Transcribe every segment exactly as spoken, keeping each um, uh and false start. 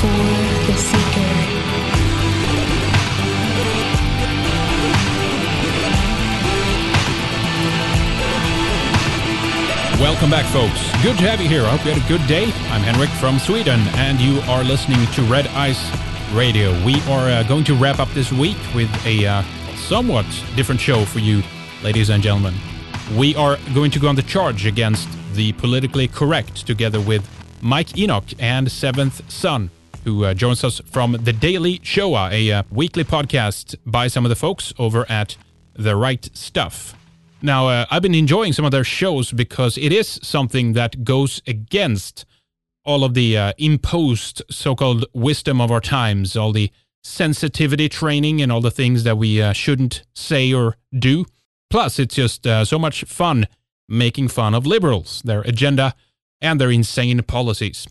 for the seeker. Welcome back, folks. Good to have you here. I hope you had a good day. I'm Henrik from Sweden, and you are listening to Red Ice Radio. We are uh, going to wrap up this week with a uh, somewhat different show for you, ladies and gentlemen. We are going to go on the charge against the politically correct together with Mike Enoch and Seventh Son, who uh, joins us from The Daily Shoah, a uh, weekly podcast by some of the folks over at The Right Stuff. Now, uh, I've been enjoying some of their shows because it is something that goes against all of the uh, imposed so-called wisdom of our times, all the sensitivity training and all the things that we uh, shouldn't say or do. Plus, it's just uh, so much fun making fun of liberals, their agenda, and their insane policies.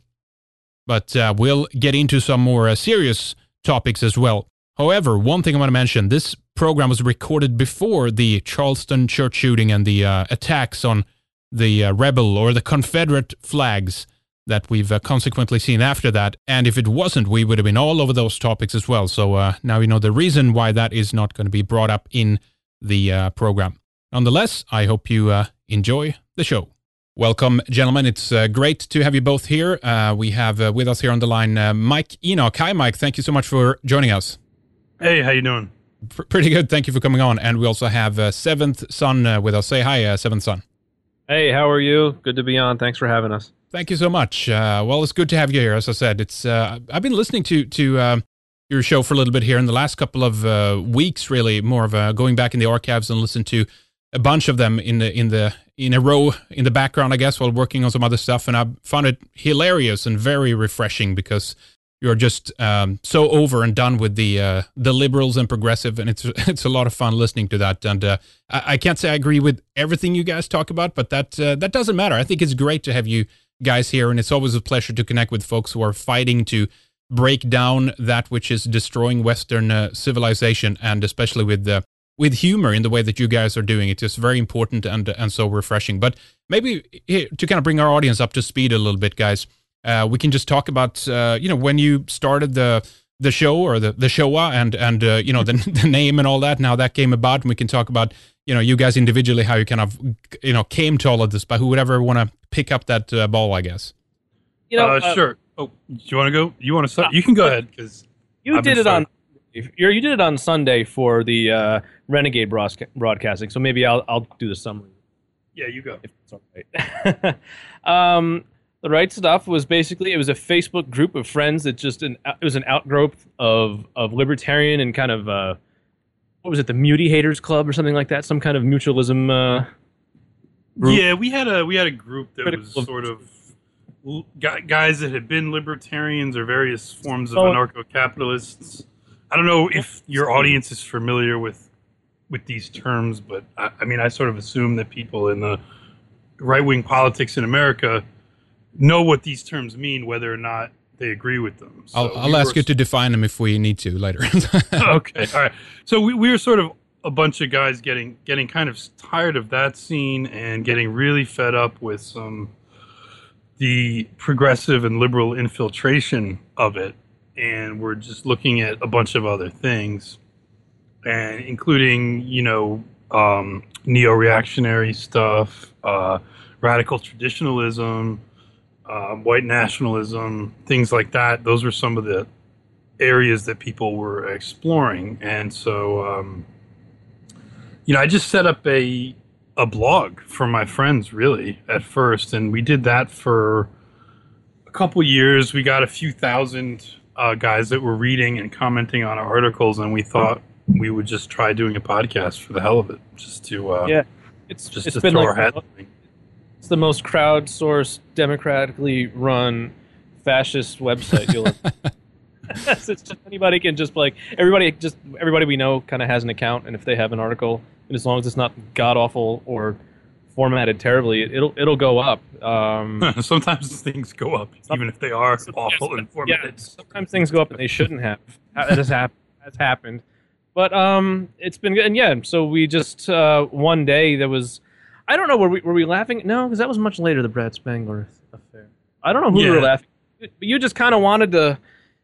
But uh, we'll get into some more uh, serious topics as well. However, one thing I want to mention, this program was recorded before the Charleston church shooting and the uh, attacks on the uh, rebel or the Confederate flags that we've uh, consequently seen after that. And if it wasn't, we would have been all over those topics as well. So uh, now you know the reason why that is not going to be brought up in the uh, program. Nonetheless, I hope you uh, enjoy the show. Welcome, gentlemen. It's uh, great to have you both here. Uh, we have uh, with us here on the line uh, Mike Enoch. Hi, Mike. Thank you so much for joining us. Hey, how you doing? P- pretty good. Thank you for coming on. And we also have uh, Seventh Son uh, with us. Say hi, uh, Seventh Son. Hey, how are you? Good to be on. Thanks for having us. Thank you so much. Uh, well, it's good to have you here. As I said, it's uh, I've been listening to to uh, your show for a little bit here in the last couple of uh, weeks. Really, more of uh, going back in the archives and listen to a bunch of them in the in the in a row in the background, I guess, while working on some other stuff. And I found it hilarious and very refreshing because you're just um, so over and done with the uh, the liberals and progressive, and it's it's a lot of fun listening to that. And uh, I, I can't say I agree with everything you guys talk about, but that uh, that doesn't matter. I think it's great to have you guys here, and it's always a pleasure to connect with folks who are fighting to break down that which is destroying Western uh, civilization, and especially with uh, with humor in the way that you guys are doing. It's just very important and and so refreshing. But maybe here, to kind of bring our audience up to speed a little bit, guys. Uh, we can just talk about, uh, you know, when you started the the show or the, the Shoah and, and uh, you know, the, the name and all that, and how that came about. And we can talk about, you know, you guys individually, how you kind of, you know, came to all of this, but who would ever want to pick up that uh, ball, I guess. You know, uh, uh, sure. Oh, do you want to go? You want to start? You can go ahead, because you I've did it started. on you're, you did it on Sunday for the uh, Renegade broadcasting, so maybe I'll I'll do the summary. Yeah, you go. If it's all right. um, The Right Stuff was basically, it was a Facebook group of friends that just, an, it was an outgrowth of, of libertarian and kind of, uh, what was it, the Muty Haters Club or something like that? Some kind of mutualism uh, group? Yeah, we had a we had a group that was sort of guys that had been libertarians or various forms of oh. anarcho-capitalists. I don't know if your audience is familiar with with these terms, but I, I mean, I sort of assume that people in the right-wing politics in America know what these terms mean, whether or not they agree with them. So I'll, I'll we ask were, you to define them if we need to later. Okay, all right. So we, we were sort of a bunch of guys getting getting kind of tired of that scene and getting really fed up with some the progressive and liberal infiltration of it, and we're just looking at a bunch of other things, and including, you know, um, neo-reactionary stuff, uh, radical traditionalism, Um, white nationalism, things like that. Those were some of the areas that people were exploring. And so, um, you know, I just set up a a blog for my friends, really, at first. And we did that for a couple years. We got a few thousand uh, guys that were reading and commenting on our articles. And we thought we would just try doing a podcast for the hell of it, just to, uh, yeah, it's, just it's to been throw like, our hat in. It's the most crowdsourced, democratically run, fascist website you'll. It's just anybody can just like everybody just everybody we know kind of has an account, and if they have an article, and as long as it's not god awful or formatted terribly, it'll it'll go up. Um, sometimes things go up, even if they are awful yes, and formatted. Yeah, sometimes things go up and they shouldn't have. That has happened. Has happened. But um, it's been good, and yeah. So we just uh, one day there was. I don't know, were we, were we laughing? No, because that was much later, the Brad Spangler affair. I don't know who yeah. we were laughing. But you just kind of wanted to,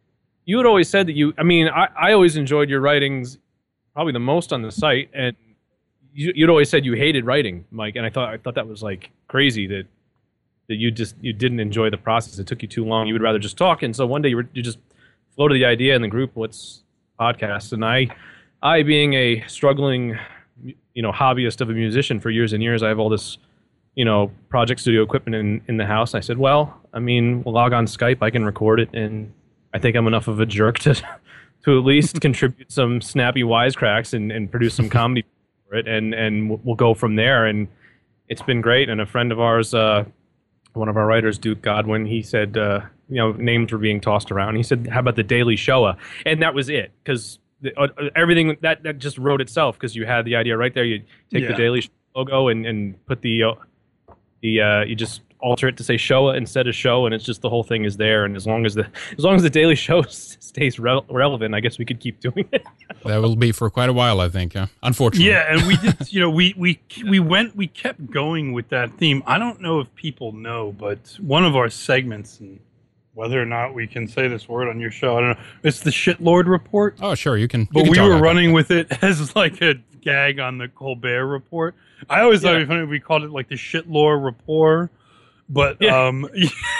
you had always said that you. I mean, I, I always enjoyed your writings, probably the most on the site, and you, you'd always said you hated writing, Mike. And I thought I thought that was like crazy that that you just you didn't enjoy the process. It took you too long. You would rather just talk. And so one day you were you just floated the idea in the group, "What's podcast?" And I, I being a struggling, you know, hobbyist of a musician for years and years, I have all this, you know, project studio equipment in, in the house. And I said, well, I mean, we'll log on Skype, I can record it, and I think I'm enough of a jerk to to at least contribute some snappy wisecracks and, and produce some comedy for it, and, and we'll go from there. And it's been great. And a friend of ours, uh, one of our writers, Duke Godwin, he said, uh, you know, names were being tossed around. He said, how about the Daily Showa? And that was it, because uh, everything, that, that just wrote itself, because you had the idea right there. You take yeah. the Daily Show logo and, and put the... Uh, The uh, you just alter it to say Showa instead of show, and it's just the whole thing is there. And as long as the as long as the Daily Show stays re- relevant, I guess we could keep doing it. That will be for quite a while, I think. Uh, unfortunately, yeah. And we did, you know, we we we went, we kept going with that theme. I don't know if people know, but one of our segments, and whether or not we can say this word on your show, I don't know. It's the Shitlord Report. Oh, sure, you can. You but can we were running that. with it as like a gag on the Colbert Report. I always yeah. thought it'd be funny if we called it like the Shitlore Rapport, but yeah. um,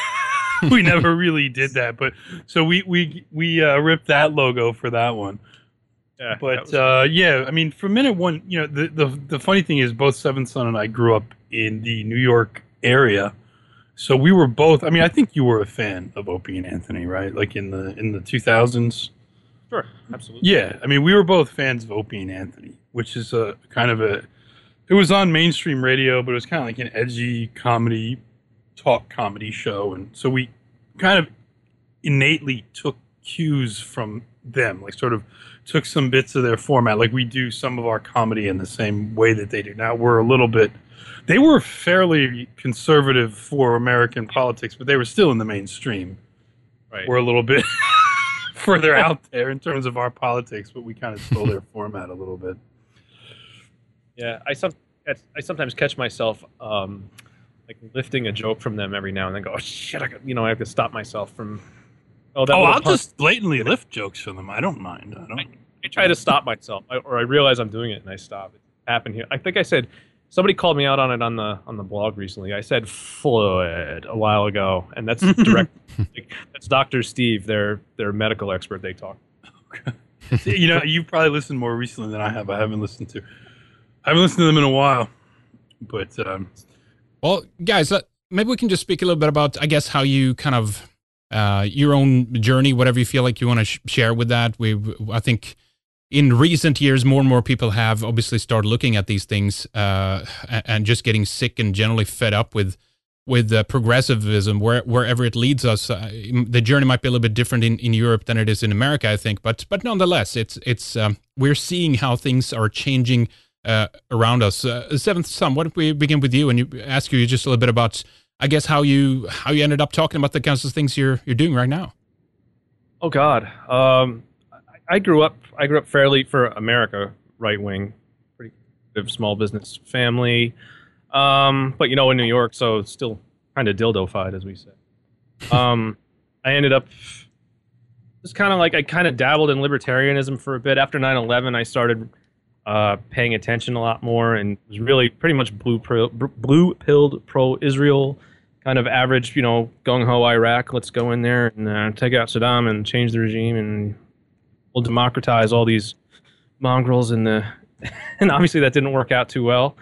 we never really did that. But so we we we uh, ripped that logo for that one. Yeah, but uh, yeah, I mean, from minute one, you know, the, the the funny thing is, both Seventh Son and I grew up in the New York area, so we were both. I mean, I think you were a fan of Opie and Anthony, right? Like in the in the two thousands. Sure, absolutely. Yeah, I mean, we were both fans of Opie and Anthony, which is a kind of a. It was on mainstream radio, but it was kind of like an edgy comedy, talk comedy show. And so we kind of innately took cues from them, like sort of took some bits of their format. Like we do some of our comedy in the same way that they do. Now we're a little bit, they were fairly conservative for American politics, but they were still in the mainstream. Right. We're a little bit further out there in terms of our politics, but we kind of stole their format a little bit. Yeah, I some I sometimes catch myself um, like lifting a joke from them every now and then. Go, oh shit! I got, you know, I have to stop myself from. Oh, that oh I'll pun- just blatantly lift jokes from them. I don't mind. I don't. I, I try to stop myself, I, or I realize I'm doing it and I stop. It happened here. I think I said somebody called me out on it on the on the blog recently. I said fluid a while ago, and that's direct. like, that's Doctor Steve, their their medical expert. They talk. Okay. You know, you've probably listened more recently than I have. I haven't listened to. I haven't listened to them in a while, but um, well, guys, uh, maybe we can just speak a little bit about, I guess, how you kind of uh, your own journey, whatever you feel like you want to sh- share with that. We, I think, in recent years, more and more people have obviously started looking at these things uh, and just getting sick and generally fed up with with uh, progressivism, where, wherever it leads us. Uh, the journey might be a little bit different in, in Europe than it is in America, I think, but but nonetheless, it's it's um, we're seeing how things are changing. Uh, around us. Uh, Seventh Son, why don't we begin with you and you ask you just a little bit about, I guess, how you how you ended up talking about the kinds of things you're you're doing right now. Oh God, um, I, I grew up I grew up fairly, for America, right wing, pretty good small business family, um, but you know, in New York, so it's still kind of dildo-fied, as we say. Um, I ended up just kind of like I kind of dabbled in libertarianism for a bit. After nine eleven, I started. Uh, paying attention a lot more, and was really pretty much blue pro, blue pilled pro-Israel, kind of average, you know, gung ho Iraq. Let's go in there and uh, take out Saddam and change the regime, and we'll democratize all these mongrels. And the and obviously that didn't work out too well.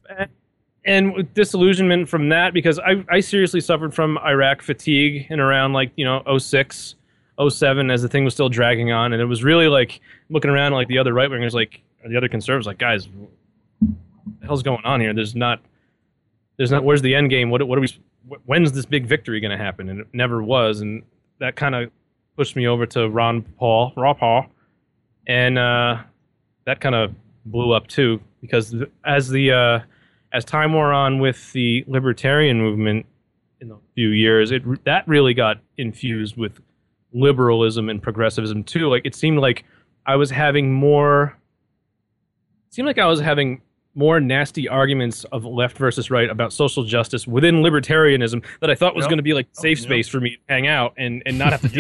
And with disillusionment from that, because I I seriously suffered from Iraq fatigue in around like you know oh six, oh seven as the thing was still dragging on, and it was really like looking around like the other right wingers like. The other conservatives, like, guys, what the hell's going on here? There's not, there's not. Where's the end game? What, what are we? When's this big victory going to happen? And it never was. And that kind of pushed me over to Ron Paul, Raw Paul, and uh, that kind of blew up too. Because as the uh, as time wore on with the libertarian movement in a few years, it that really got infused with liberalism and progressivism too. Like it seemed like I was having more. It seemed like I was having more nasty arguments of left versus right about social justice within libertarianism that I thought was yep. going to be like safe oh, space yep. for me to hang out and, and not have to deal with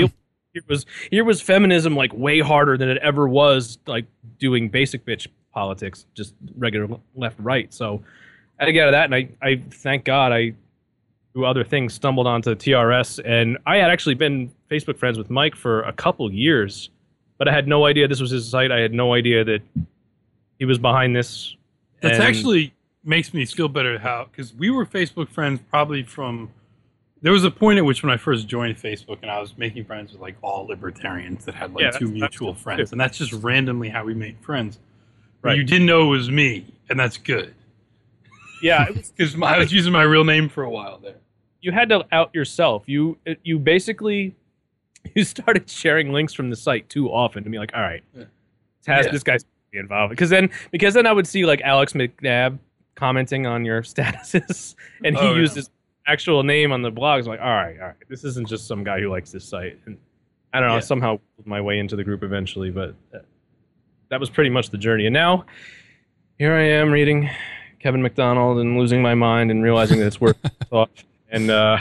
Here was here was feminism like way harder than it ever was like doing basic bitch politics, just regular left right. So I had to get out of that, and I, I thank God I through other things stumbled onto T R S, and I had actually been Facebook friends with Mike for a couple years, but I had no idea this was his site. I had no idea that he was behind this. That's and actually makes me feel better how because we were Facebook friends probably from. There was a point at which when I first joined Facebook and I was making friends with like all libertarians that had like Yeah, two that's- mutual that's friends. too. And that's just randomly how we made friends. But Right. you didn't know it was me, and that's good. yeah, it was, Because I was using my real name for a while there. you had to out yourself. You you basically you started sharing links from the site too often to be like, all right, Yeah. has Yeah. this guy's be involved because then because then I would see like Alex McNabb commenting on your statuses, and he Oh, used yeah. his actual name on the blogs. I'm like, all right, all right, this isn't just some guy who likes this site. And I don't know, Yeah. somehow pulled my way into the group eventually, but that, that was pretty much the journey. And now here I am reading Kevin McDonald and losing my mind and realizing that it's worth thought and uh,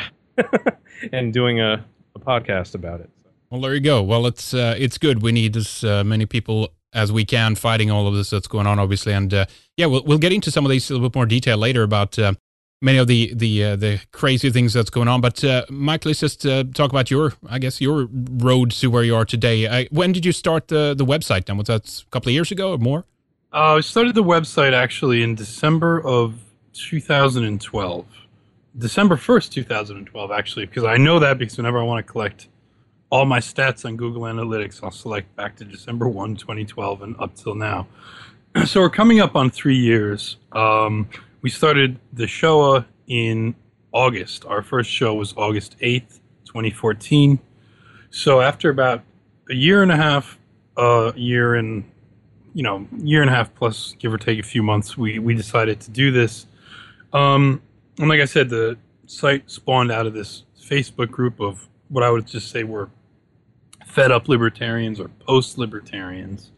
and doing a, a podcast about it. So. Well, there you go. Well, it's uh, it's good. We need as uh, many people as we can fighting all of this that's going on, obviously. And uh, yeah, we'll we'll get into some of these a little bit more detail later about uh, many of the the uh, the crazy things that's going on. But uh, Mike, let's just uh, talk about your, I guess, your road to where you are today. Uh, when did you start the the website? Then was that a couple of years ago or more? Uh, I started the website actually in December of two thousand twelve. December first, two thousand twelve, actually, because I know that because whenever I want to collect all my stats on Google Analytics, I'll select back to December first, twenty twelve and up till now. So we're coming up on three years. Um, we started the Shoah in August. Our first show was August eighth, twenty fourteen. So after about a year and a half, uh, year and, you know, year and a half plus, give or take a few months, we, we decided to do this. Um, and like I said, the site spawned out of this Facebook group of what I would just say were fed up libertarians or post-libertarians.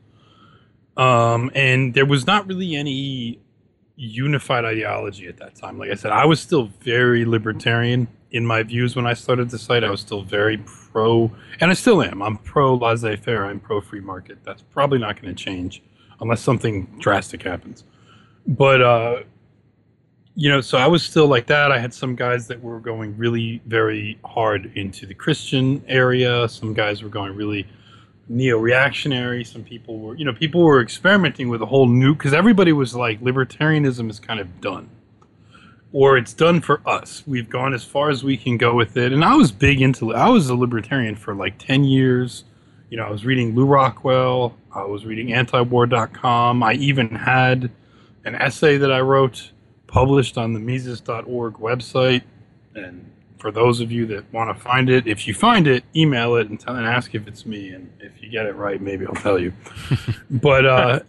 Um, and there was not really any unified ideology at that time. Like I said, I was still very libertarian in my views when I started the site. I was still very pro, and I still am. I'm pro laissez-faire. I'm pro free market. That's probably not going to change unless something drastic happens. But, uh, you know, so I was still like that. I had some guys that were going really very hard into the Christian area. Some guys were going really neo-reactionary. Some people were, you know, people were experimenting with a whole new, because everybody was like, libertarianism is kind of done. Or it's done for us. We've gone as far as we can go with it. And I was big into, I was a libertarian for like ten years. You know, I was reading Lou Rockwell. I was reading anti war dot com. I even had an essay that I wrote published on the Mises dot org website. And for those of you that want to find it, if you find it, email it and, tell, and ask if it's me. And if you get it right, maybe I'll tell you. But, uh,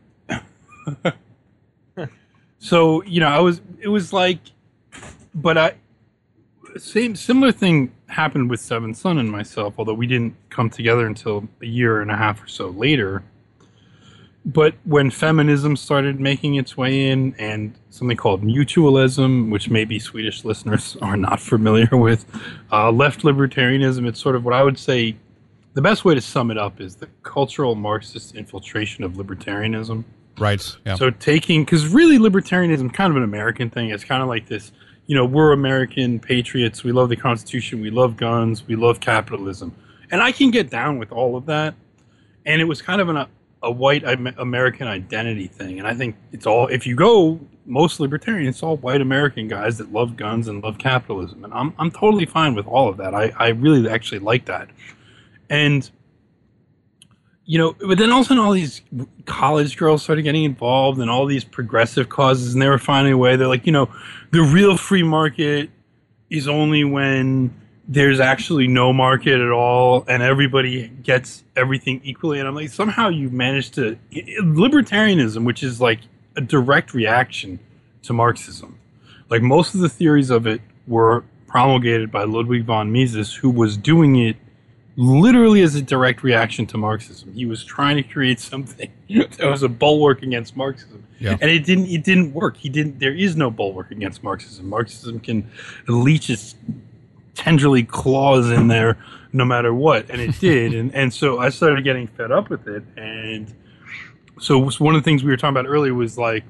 so, you know, I was, it was like, but I, same, similar thing happened with Seven Son and myself, although we didn't come together until a year and a half or so later. But when feminism started making its way in, and something called mutualism, which maybe Swedish listeners are not familiar with, uh, left libertarianism, it's sort of what I would say, the best way to sum it up is the cultural Marxist infiltration of libertarianism. Right. Yeah. So taking, because really libertarianism is kind of an American thing. It's kind of like this, you know, we're American patriots. We love the Constitution. We love guns. We love capitalism. And I can get down with all of that. And it was kind of an a white American identity thing. And I think it's all, if you go, most libertarian, it's all white American guys that love guns and love capitalism. And I'm I'm totally fine with all of that. I, I really actually like that. And, you know, but then all of a sudden all these college girls started getting involved in all these progressive causes, and they were finding a way. They're like, you know, the real free market is only when there's actually no market at all and everybody gets everything equally. And I'm like, somehow you've managed to, libertarianism, which is like a direct reaction to Marxism. Like most of the theories of it were promulgated by Ludwig von Mises, who was doing it literally as a direct reaction to Marxism. He was trying to create something that was a bulwark against Marxism. Yeah. And it didn't, it didn't work. He didn't, there is no bulwark against Marxism. Marxism can leech its tenderly claws in there no matter what, and it did. and and so I started getting fed up with it, and so one of the things we were talking about earlier was like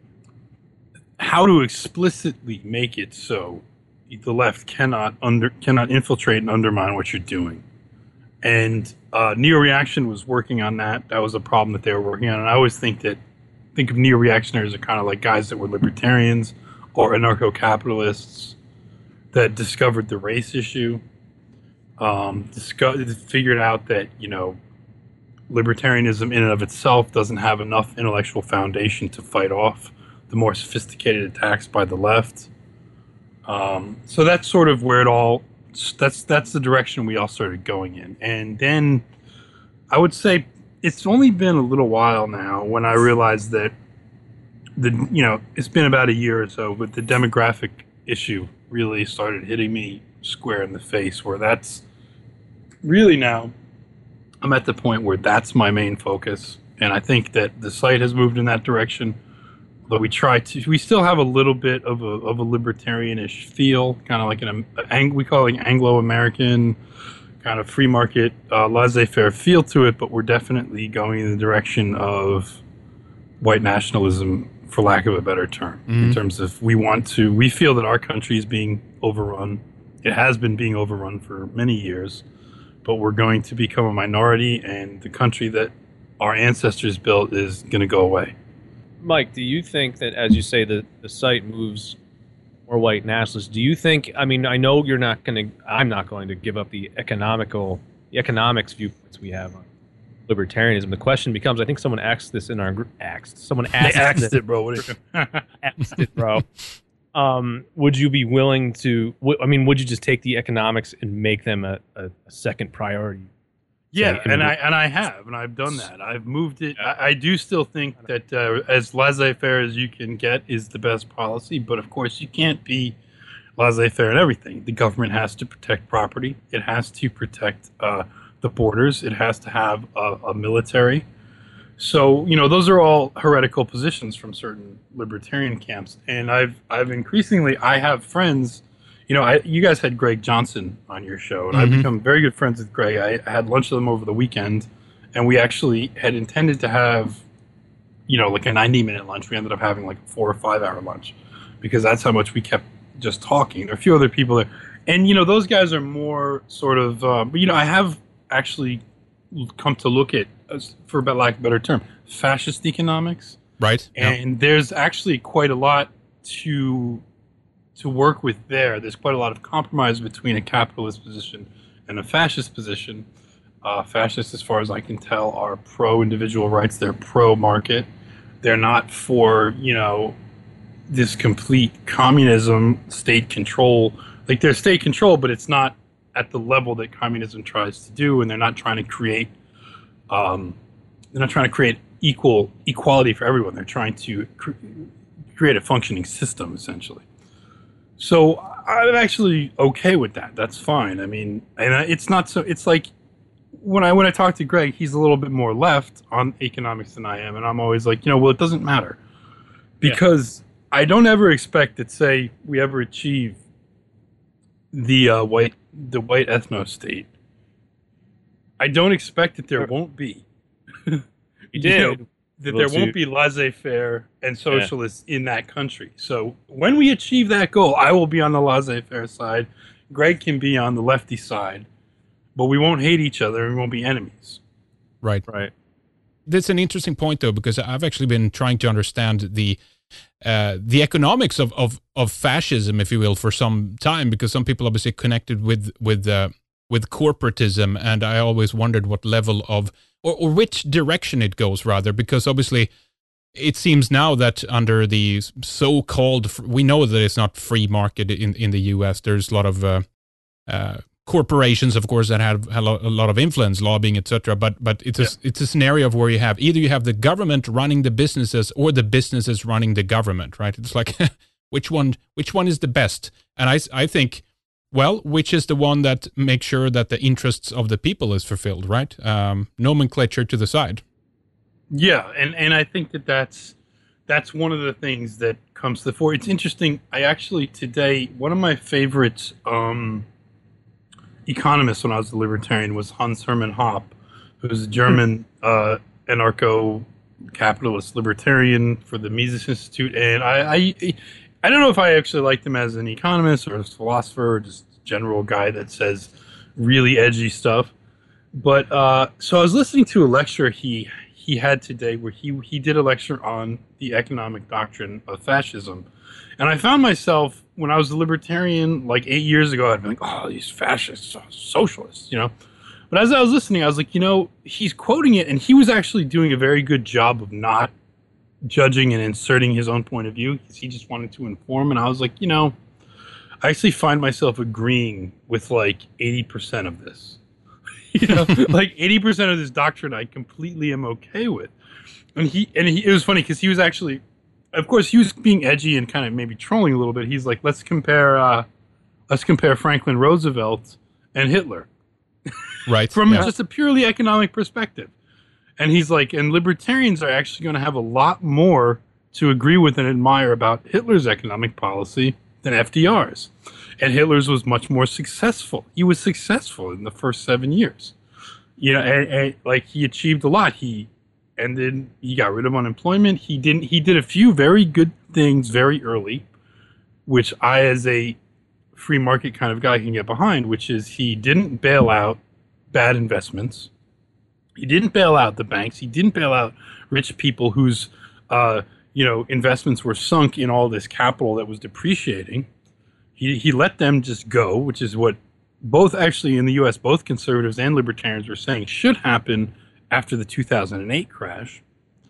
how to explicitly make it so the left cannot under cannot infiltrate and undermine what you're doing. And uh, neo-reaction was working on that. That was a problem that they were working on. And I always think that think of neo-reactionaries are kind of like guys that were libertarians or anarcho-capitalists that discovered the race issue, um, discovered, figured out that, you know, libertarianism in and of itself doesn't have enough intellectual foundation to fight off the more sophisticated attacks by the left. Um, so that's sort of where it all, that's that's the direction we all started going in. And then I would say it's only been a little while now when I realized that the, you know, it's been about a year or so, but the demographic issue really started hitting me square in the face, where that's really now I'm at the point where that's my main focus. And I think that the site has moved in that direction. But we try to, we still have a little bit of a of a libertarianish feel, kind of like an, an we call it Anglo-American kind of free market, uh, laissez-faire feel to it. But we're definitely going in the direction of white nationalism, for lack of a better term, mm-hmm. in terms of we want to, we feel that our country is being overrun. It has been being overrun for many years, but we're going to become a minority, and the country that our ancestors built is going to go away. Mike, do you think that, as you say, the, the site moves more white nationalists, do you think, I mean, I know you're not going to, I'm not going to give up the economical, the economics viewpoints we have on libertarianism. The question becomes, I think someone asked this in our group, asked, someone asked, they asked it, bro. What asked it, bro. Um, would you be willing to, w- I mean, would you just take the economics and make them a, a, a second priority? Yeah, and I and I have, and I've done that. I've moved it. I, I do still think that uh, as laissez-faire as you can get is the best policy, but of course you can't be laissez-faire in everything. The government has to protect property. It has to protect uh, the borders. It has to have a, a military. So, you know, those are all heretical positions from certain libertarian camps. And I've I've increasingly, I have friends. You know, I, you guys had Greg Johnson on your show, and mm-hmm. I've become very good friends with Greg. I, I had lunch with him over the weekend, and we actually had intended to have, you know, like a ninety-minute lunch. We ended up having like a four or five-hour lunch because that's how much we kept just talking. There are a few other people there. And, you know, those guys are more sort of, uh, but, you know, I have actually come to look at, for lack of a better term, fascist economics. Right. And yep. there's actually quite a lot to... to work with there. There's quite a lot of compromise between a capitalist position and a fascist position. Uh, fascists, as far as I can tell, are pro-individual rights. They're pro-market. They're not for, you know, this complete communism, state control. Like, they're state control, but it's not at the level that communism tries to do, and they're not trying to create um, they're not trying to create equal equality for everyone. They're trying to cre- create a functioning system, essentially. So I'm actually okay with that. That's fine. I mean, and it's not so. It's like when I when I talk to Greg, he's a little bit more left on economics than I am, and I'm always like, you know, well, it doesn't matter because yeah. I don't ever expect that, say, we ever achieve the uh, white the white ethno state. I don't expect that there won't be. You did. You know, that there won't be laissez-faire and socialists yeah. in that country. So when we achieve that goal, I will be on the laissez-faire side. Greg can be on the lefty side, but we won't hate each other and we won't be enemies. Right. Right. That's an interesting point, though, because I've actually been trying to understand the uh, the economics of, of, of fascism, if you will, for some time, because some people obviously connected with with uh, with corporatism, and I always wondered what level of Or, or which direction it goes, rather, because obviously it seems now that under the so-called, we know that it's not free market in, in the U S. There's a lot of uh, uh, corporations, of course, that have a lot of influence, lobbying, et cetera. But but it's a, yeah. it's a scenario of where you have either you have the government running the businesses or the businesses running the government, right? It's like which one which one is the best? And I I think. Well, which is the one that makes sure that the interests of the people is fulfilled, right? Um, nomenclature to the side. Yeah, and, and I think that that's, that's one of the things that comes to the fore. It's interesting. I actually today, one of my favorite um, economist when I was a libertarian was Hans Hermann Hoppe, who was a German uh, anarcho-capitalist libertarian for the Mises Institute. And I, I, I don't know if I actually liked him as an economist or as a philosopher or just a general guy that says really edgy stuff. But uh, so I was listening to a lecture he he had today where he he did a lecture on the economic doctrine of fascism. And I found myself, when I was a libertarian like eight years ago, I'd be like, oh, these fascists, socialists, you know. But as I was listening, I was like, you know, he's quoting it, and he was actually doing a very good job of not judging and inserting his own point of view, because he just wanted to inform. And I was like, you know, I actually find myself agreeing with like eighty percent of this. You know, like eighty percent of this doctrine I completely am okay with. And he, and he, it was funny because he was actually... Of course, he was being edgy and kind of maybe trolling a little bit. He's like, let's compare, uh, let's compare Franklin Roosevelt and Hitler, right? From yeah. just a purely economic perspective. And he's like, and libertarians are actually going to have a lot more to agree with and admire about Hitler's economic policy than F D R's. And Hitler's was much more successful. He was successful in the first seven years. You know, and, and like he achieved a lot. He And then he got rid of unemployment. He didn't. He did a few very good things very early, which I, as a free market kind of guy, can get behind. Which is he didn't bail out bad investments. He didn't bail out the banks. He didn't bail out rich people whose, uh, you know, investments were sunk in all this capital that was depreciating. He he let them just go, which is what both actually in the U S both conservatives and libertarians were saying should happen after the two thousand eight crash.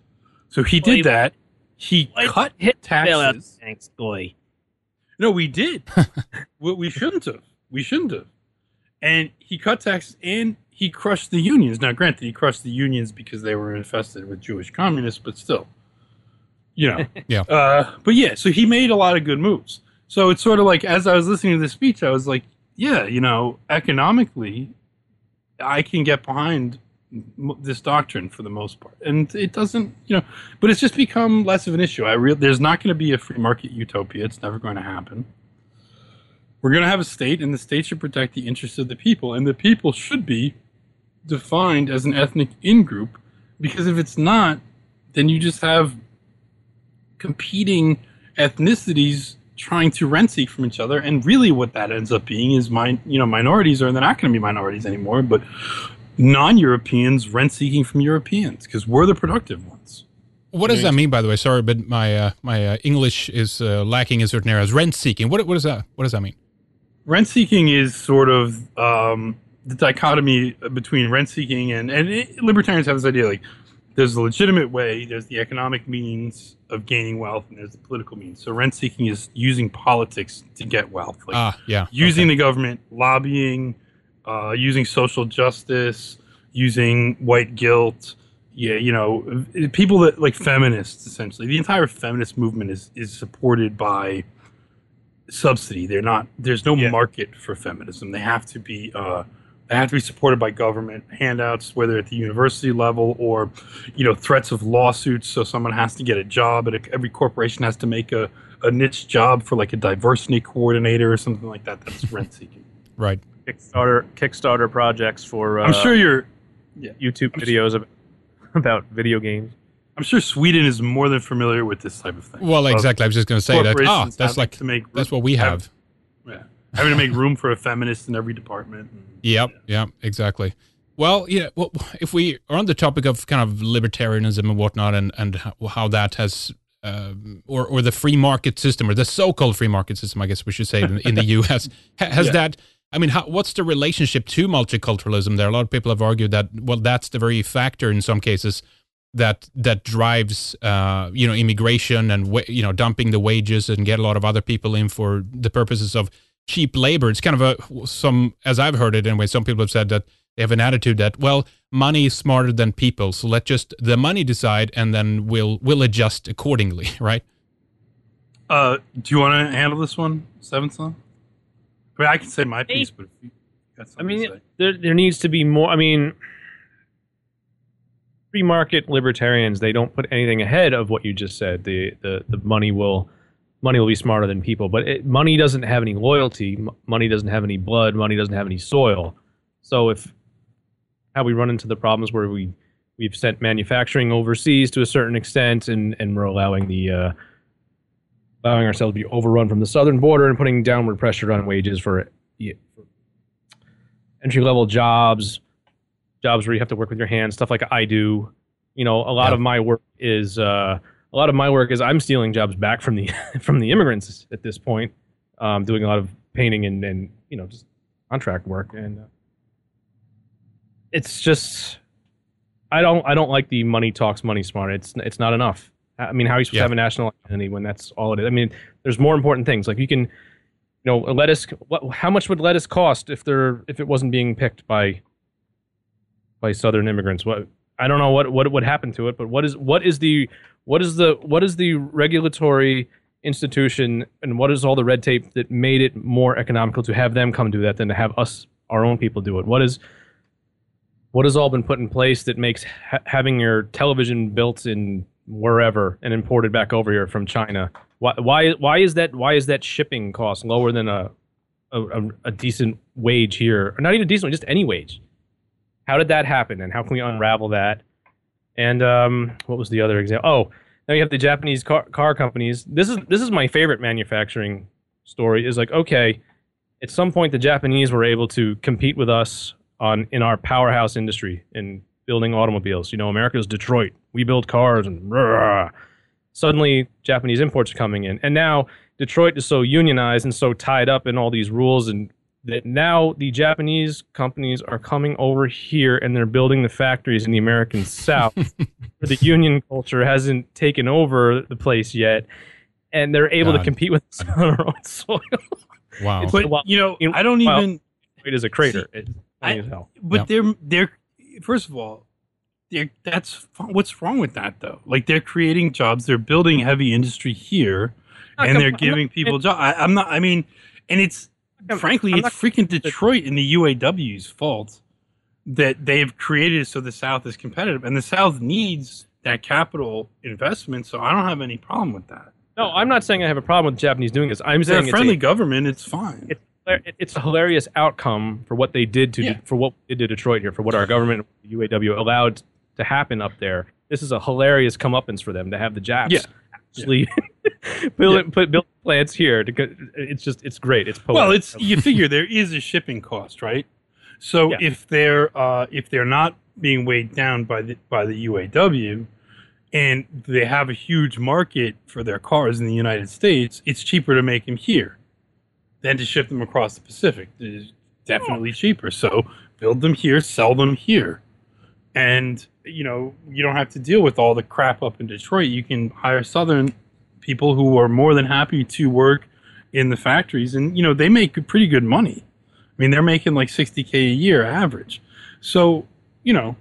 So he did that. He cut taxes. Thanks, boy. No, we did. we, we shouldn't have. We shouldn't have. And he cut taxes and he crushed the unions. Now, granted, he crushed the unions because they were infested with Jewish communists, but still, you know. yeah. Uh, but yeah, so he made a lot of good moves. So it's sort of like, as I was listening to this speech, I was like, yeah, you know, economically, I can get behind this doctrine for the most part, and it doesn't, you know, but it's just become less of an issue. I real there's not going to be a free market utopia. It's never going to happen. We're going to have a state, and the state should protect the interests of the people, and the people should be defined as an ethnic in-group, because if it's not, then you just have competing ethnicities trying to rent seek from each other, and really what that ends up being is min- you know, minorities are they're not going to be minorities anymore, but non-Europeans rent-seeking from Europeans because we're the productive ones. What does that mean, by the way? Sorry, but my uh, my uh, English is uh, lacking in certain areas. Rent-seeking. What what is that? What does that mean? Rent-seeking is sort of um, the dichotomy between rent-seeking and and it, libertarians have this idea like there's the legitimate way, there's the economic means of gaining wealth, and there's the political means. So rent-seeking is using politics to get wealth, like ah, yeah, using okay. the government, lobbying. Uh, using social justice, using white guilt, yeah, you know, people that like feminists essentially. The entire feminist movement is is supported by subsidy. They're not. There's no yeah. market for feminism. They have to be. Uh, they have to be supported by government handouts, whether at the university level or, you know, threats of lawsuits. So someone has to get a job, and every corporation has to make a, a niche job for like a diversity coordinator or something like that. That's rent seeking. Right. Kickstarter Kickstarter projects for uh, I'm sure you're yeah, YouTube I'm videos sure, of, about video games. I'm sure Sweden is more than familiar with this type of thing. Well, exactly. I was just going to say that. Ah, oh, that's like to make room, that's what we have. have. Yeah, having to make room for a feminist in every department. And, yep. yeah. Yeah. Exactly. Well, yeah. Well, if we are on the topic of kind of libertarianism and whatnot, and and how that has. Uh, or or the free market system, or the so-called free market system, I guess we should say, in, in the U S has yeah. that. I mean, how, what's the relationship to multiculturalism there? A lot of people have argued that, well, that's the very factor in some cases that that drives, uh, you know, immigration and, you know, dumping the wages and get a lot of other people in for the purposes of cheap labor. It's kind of a, some, as I've heard it anyway, some people have said that they have an attitude that, well, money is smarter than people, so let just the money decide and then we'll, we'll adjust accordingly, right? Uh, do you want to handle this one, Seventh Son? I mean, I can say my piece, but if you got something I mean, to say. there there needs to be more. I mean, free market libertarians, they don't put anything ahead of what you just said. The the, the money will money will be smarter than people. But it, money doesn't have any loyalty. M- money doesn't have any blood. Money doesn't have any soil. So if how we run into the problems where we we've sent manufacturing overseas to a certain extent, and, and we're allowing the uh, allowing ourselves to be overrun from the southern border and putting downward pressure on wages for, for entry level jobs, jobs where you have to work with your hands, stuff like I do. You know, a lot yeah. of my work is uh, a lot of my work is I'm stealing jobs back from the from the immigrants at this point, um, doing a lot of painting and, and you know just contract work, and uh, it's just I don't I don't like the money talks money smart. It's it's not enough. I mean, how are you supposed yeah. to have a national identity when that's all it is? I mean, there's more important things. Like you can, you know, lettuce. What, how much would lettuce cost if there if it wasn't being picked by by Southern immigrants? What I don't know what what would happen to it, but what is what is the what is the what is the regulatory institution and what is all the red tape that made it more economical to have them come do that than to have us our own people do it? What is what has all been put in place that makes ha- having your television built in wherever and imported back over here from China? Why why why is that why is that shipping cost lower than a a, a decent wage here, or not even decent, just any wage? How did that happen, and how can we unravel that? And um, what was the other example? Oh, now you have the Japanese car, car companies. This is this is my favorite manufacturing story. Is like, okay, at some point the Japanese were able to compete with us on in our powerhouse industry in building automobiles. You know, America's Detroit. We build cars, and rah, suddenly Japanese imports are coming in, and now Detroit is so unionized and so tied up in all these rules and. That now the Japanese companies are coming over here and they're building the factories in the American South where the union culture hasn't taken over the place yet, and they're able God. to compete with us on our own soil. Wow. But, well, you know, I don't well, even... It is a crater. See, it's I, as hell. But yeah. they're, they're, first of all, they're, that's what's wrong with that, though? Like, they're creating jobs, they're building heavy industry here, and they're giving people jobs. I, I'm not, I mean, and it's, frankly, I'm it's freaking Detroit and the U A W's fault that they've created it so the South is competitive. And the South needs that capital investment, so I don't have any problem with that. No, I'm not saying I have a problem with the Japanese doing this. I'm They're saying a friendly it's a, government, it's fine. It's, it's a hilarious outcome for what they did to yeah. for what we did to Detroit here, for what our government, U A W, allowed to happen up there. This is a hilarious comeuppance for them to have the Japs yeah. actually yeah. build yeah. it, put build plants here. To, it's just it's great. It's poetic. Well, it's you figure there is a shipping cost, right? So yeah. if they're uh, if they're not being weighed down by the by the U A W, and they have a huge market for their cars in the United States, it's cheaper to make them here than to ship them across the Pacific. It's definitely cheaper. So build them here, sell them here. And, you know, you don't have to deal with all the crap up in Detroit. You can hire Southern people who are more than happy to work in the factories. And, you know, they make pretty good money. I mean, they're making like sixty K a year average. So, you know.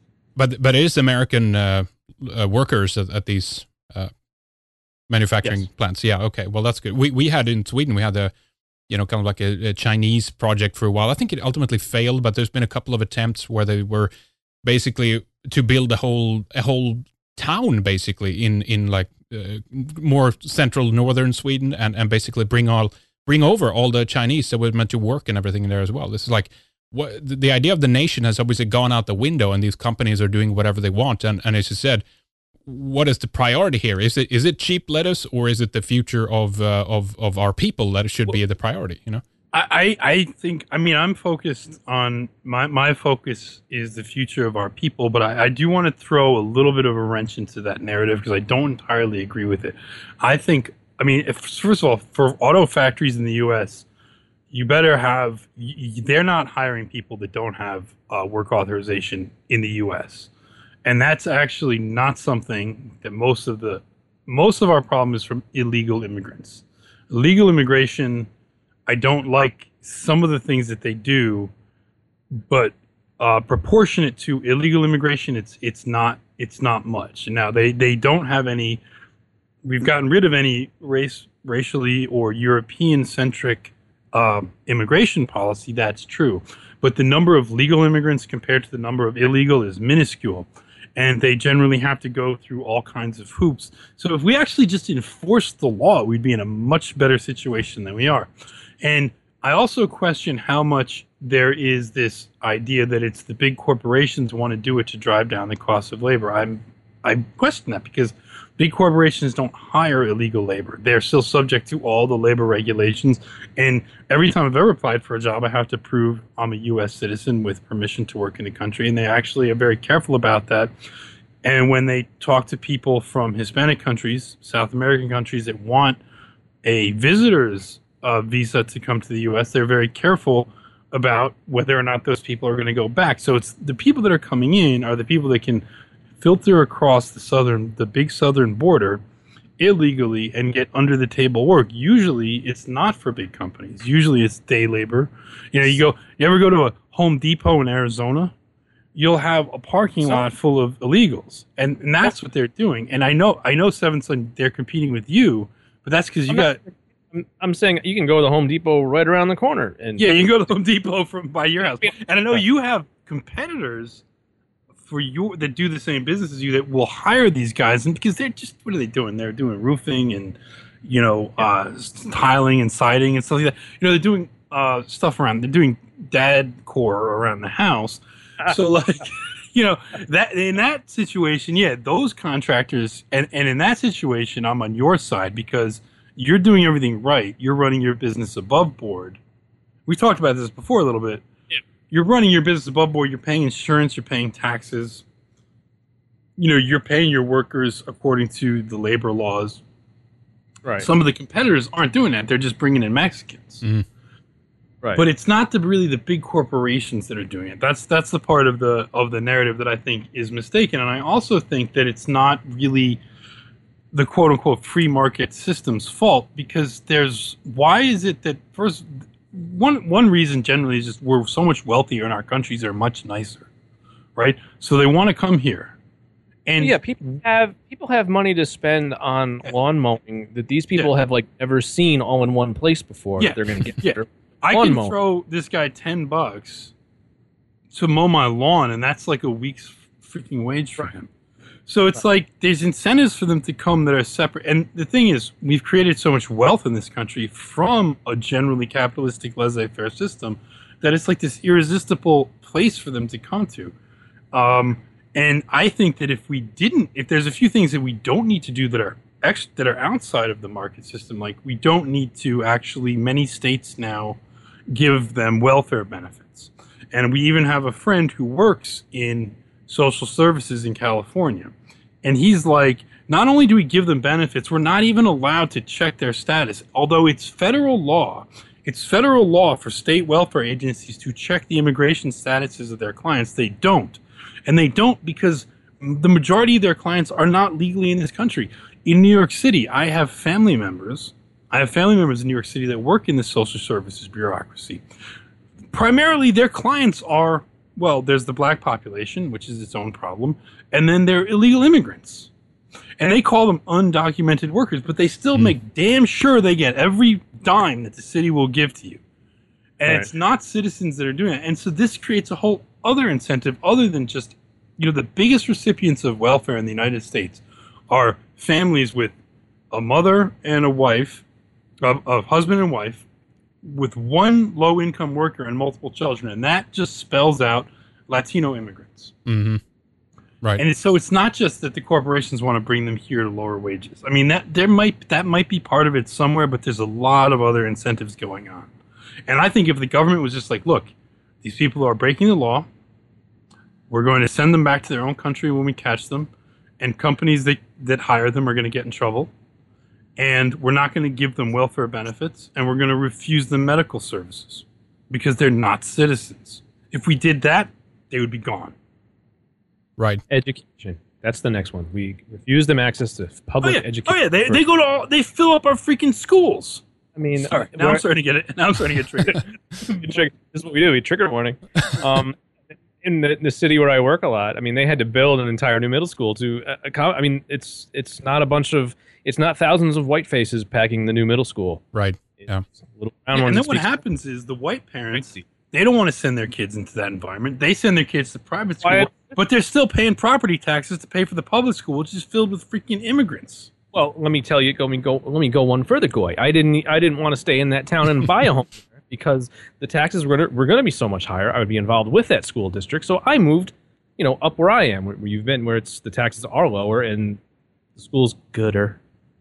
But but it is American uh, uh, workers at, at these uh, manufacturing yes. plants. Yeah, okay. Well, that's good. We we had in Sweden, we had a, you know, kind of like a, a Chinese project for a while. I think it ultimately failed, but there's been a couple of attempts where they were basically to build a whole a whole town basically in in like uh, more central northern Sweden, and and basically bring all bring over all the Chinese that were meant to work and everything there as well. This is like what the idea of the nation has obviously gone out the window, and these companies are doing whatever they want. And and as you said, what is the priority here? Is it is it cheap lettuce, or is it the future of uh, of of our people that should be the priority? You know. I, I think, I mean, I'm focused on, my, my focus is the future of our people, but I, I do want to throw a little bit of a wrench into that narrative because I don't entirely agree with it. I think, I mean, if, first of all, for auto factories in the U S, you better have, you, they're not hiring people that don't have uh, work authorization in the U S. And that's actually not something that most of the, most of our problem is from illegal immigrants. Illegal immigration, I don't like some of the things that they do, but uh, proportionate to illegal immigration, it's it's not it's not much. Now they, they don't have any. We've gotten rid of any race racially or European centric uh, immigration policy. That's true, but the number of legal immigrants compared to the number of illegal is minuscule, and they generally have to go through all kinds of hoops. So if we actually just enforced the law, we'd be in a much better situation than we are. And I also question how much there is this idea that it's the big corporations want to do it to drive down the cost of labor. I'm I question that because big corporations don't hire illegal labor. They're still subject to all the labor regulations. And every time I've ever applied for a job, I have to prove I'm a U S citizen with permission to work in the country. And they actually are very careful about that. And when they talk to people from Hispanic countries, South American countries that want a visitor's uh, visa to come to the U S, they're very careful about whether or not those people are going to go back. So it's the people that are coming in are the people that can filter across the southern, the big southern border illegally and get under the table work. Usually it's not for big companies. Usually it's day labor. You know, you go, you ever go to a Home Depot in Arizona? You'll have a parking lot full of illegals, and, and that's what they're doing. And I know, I know, Seven Sun, they're competing with you, but that's because you I'm got. Not, I'm, I'm saying you can go to the Home Depot right around the corner, and yeah, you can go to the Home Depot from by your house. And I know you have competitors for you that do the same business as you that will hire these guys, and because they're just what are they doing? They're doing roofing and you know uh, tiling and siding and stuff like that. You know, they're doing uh, stuff around. They're doing dad core around the house. So like, you know, that in that situation, yeah, those contractors, and and in that situation, I'm on your side because you're doing everything right. You're running your business above board. We talked about this before a little bit. You're running your business above board. You're paying insurance. You're paying taxes. You know, you're paying your workers according to the labor laws. Right. Some of the competitors aren't doing that. They're just bringing in Mexicans. Mm-hmm. Right. But it's not the really the big corporations that are doing it. That's that's the part of the of the narrative that I think is mistaken. And I also think that it's not really the quote unquote free market system's fault because there's why is it that first. One one reason generally is just we're so much wealthier and our countries are much nicer, right? So they want to come here, and yeah, people have people have money to spend on lawn mowing that these people yeah. have like never seen all in one place before. Yeah, they're going to get. yeah. I lawn can mowing. throw this guy ten bucks to mow my lawn, and that's like a week's freaking wage for him. So it's like there's incentives for them to come that are separate. And the thing is, we've created so much wealth in this country from a generally capitalistic laissez-faire system that it's like this irresistible place for them to come to. Um, and I think that if we didn't, if there's a few things that we don't need to do that are ex- that are outside of the market system, like we don't need to actually, many states now give them welfare benefits. And we even have a friend who works in social services in California. And he's like, not only do we give them benefits, we're not even allowed to check their status. Although it's federal law, it's federal law for state welfare agencies to check the immigration statuses of their clients. They don't. And they don't because the majority of their clients are not legally in this country. In New York City, I have family members. I have family members in New York City that work in the social services bureaucracy. Primarily, their clients are well, there's the black population, which is its own problem, and then they're illegal immigrants. And they call them undocumented workers, but they still mm. make damn sure they get every dime that the city will give to you. And right. It's not citizens that are doing it. And so this creates a whole other incentive other than just, you know, the biggest recipients of welfare in the United States are families with a mother and a wife, a, a husband and wife, with one low-income worker and multiple children, and that just spells out Latino immigrants. Mm-hmm. Right. And it's, so it's not just that the corporations want to bring them here to lower wages. I mean, that there might that might be part of it somewhere, but there's a lot of other incentives going on. And I think if the government was just like, look, these people are breaking the law, we're going to send them back to their own country when we catch them, and companies that, that hire them are going to get in trouble. And we're not going to give them welfare benefits, and we're going to refuse them medical services because they're not citizens. If we did that, they would be gone. Right. Education. That's the next one. We refuse them access to public oh, yeah. education. Oh yeah, they, they go to all, they fill up our freaking schools. I mean, Sorry, now I'm starting to get it. Now I'm starting to get triggered. This is what we do. We trigger warning. Um, in the, the city where I work a lot, I mean, they had to build an entire new middle school to. Uh, I mean, it's it's not a bunch of. It's not thousands of white faces packing the new middle school. Right. Yeah. Little brown yeah ones and then what happens is the white parents They don't want to send their kids into that environment. They send their kids to private school, Why- but they're still paying property taxes to pay for the public school, which is filled with freaking immigrants. Well, let me tell you. Let me go. Let me go one further, Goy. I didn't. I didn't want to stay in that town and buy a home there because the taxes were were going to be so much higher. I would be involved with that school district, so I moved, you know, up where I am, where you've been, where it's the taxes are lower and the school's gooder.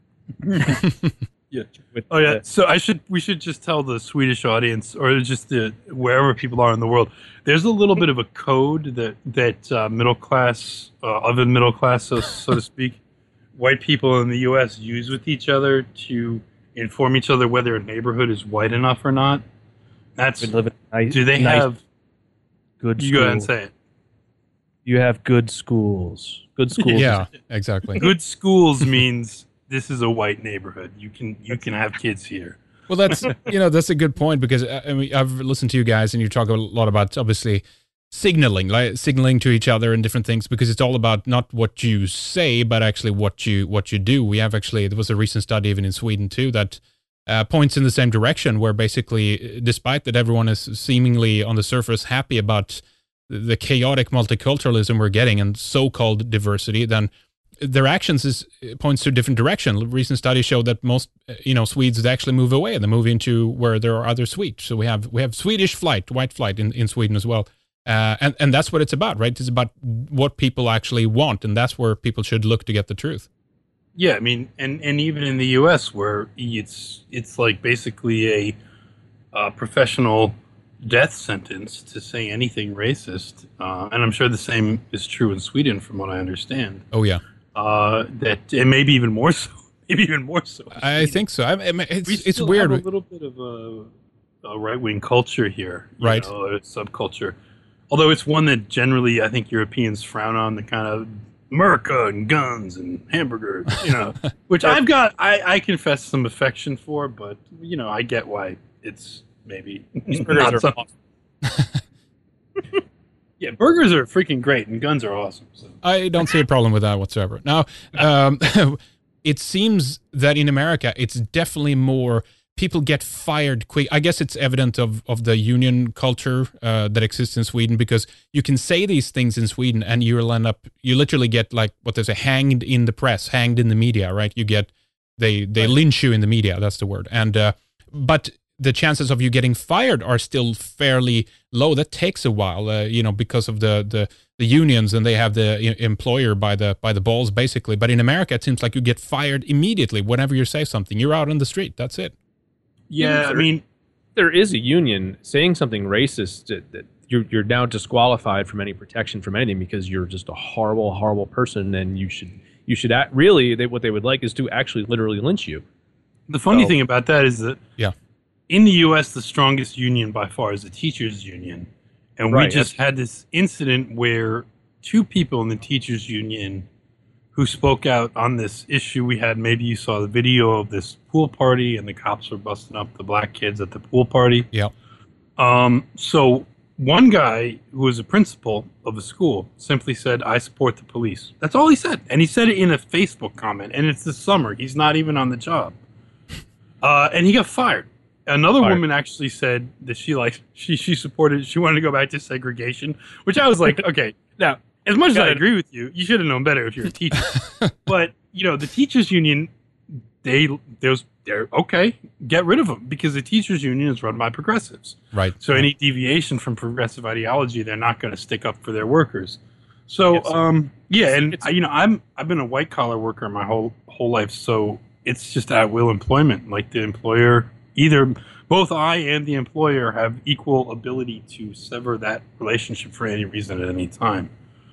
Yeah. With Oh yeah. the- So I should we should just tell the Swedish audience or just the wherever people are in the world. There's a little bit of a code that that uh, middle class, uh, other middle class, so so to speak, white people in the U S use with each other to inform each other whether a neighborhood is white enough or not. That's been living nice, do they nice, have? good? You go ahead and schools. say it. You have good schools. Good schools. Yeah, exactly. Good schools means this is a white neighborhood. You can you can have kids here. Well, that's you know that's a good point because uh, I mean I've listened to you guys and you talk a lot about obviously signaling, like signaling to each other and different things because it's all about not what you say but actually what you what you do. We have actually there was a recent study even in Sweden too that uh, points in the same direction where basically despite that everyone is seemingly on the surface happy about the chaotic multiculturalism we're getting and so-called diversity, then their actions is points to a different direction. Recent studies show that most, you know, Swedes actually move away. They move into where there are other Swedes. So we have we have Swedish flight, white flight in, in Sweden as well, uh, and and that's what it's about, right? It's about what people actually want, and that's where people should look to get the truth. Yeah, I mean, and, and even in the U S where it's it's like basically a, uh professional death sentence to say anything racist, uh, and I'm sure the same is true in Sweden, from what I understand. Oh yeah, Uh, that and maybe even more so, maybe even more so. in I Sweden. think so. I, I mean, it's we it's still weird. have a little bit of a, a right wing culture here, you Right. know, a subculture. Although it's one that generally I think Europeans frown on, the kind of America and guns and hamburgers, you know, which I've got, I, I confess some affection for, but you know, I get why it's maybe Burgers not are something. awesome. Yeah, burgers are freaking great and guns are awesome. So. I don't see a problem with that whatsoever. Now, um, it seems that in America, it's definitely more people get fired quick. I guess it's evident of, of the union culture uh, that exists in Sweden because you can say these things in Sweden and you'll end up, you literally get like what they say, hanged in the press, hanged in the media, right? You get, they, they lynch you in the media. That's the word. And, uh, but the chances of you getting fired are still fairly low. That takes a while, uh, you know, because of the, the, the unions and they have the e- employer by the by the balls, basically. But in America, it seems like you get fired immediately whenever you say something. You're out on the street. That's it. Yeah, I mean, There is a union saying something racist that, that you're you're now disqualified from any protection from anything because you're just a horrible, horrible person, and you should you should act, really they, what they would like is to actually literally lynch you. the funny So- thing about that is that Yeah. in the U S, the strongest union by far is the teachers' union. And we Right, just had this incident where two people in the teachers' union who spoke out on this issue we had, maybe you saw the video of this pool party and the cops were busting up the black kids at the pool party. Yeah. Um, so one guy who was a principal of a school simply said, I support the police. That's all he said. And he said it in a Facebook comment. And it's the summer. He's not even on the job. Uh, and he got fired. Another Fired. woman actually said that she like she she supported she wanted to go back to segregation, which I was like, okay, now as much as I Got it. agree with you, you should have known better if you're a teacher. But you know, the teachers union, they there's they're okay, get rid of them because the teachers union is run by progressives. Right. So any deviation from progressive ideology, they're not going to stick up for their workers. So Yes. um, yeah, and It's- I, you know, I'm I've been a white collar worker my whole whole life, so it's just at will employment. Like the employer, either both I and the employer have equal ability to sever that relationship for any reason at any time.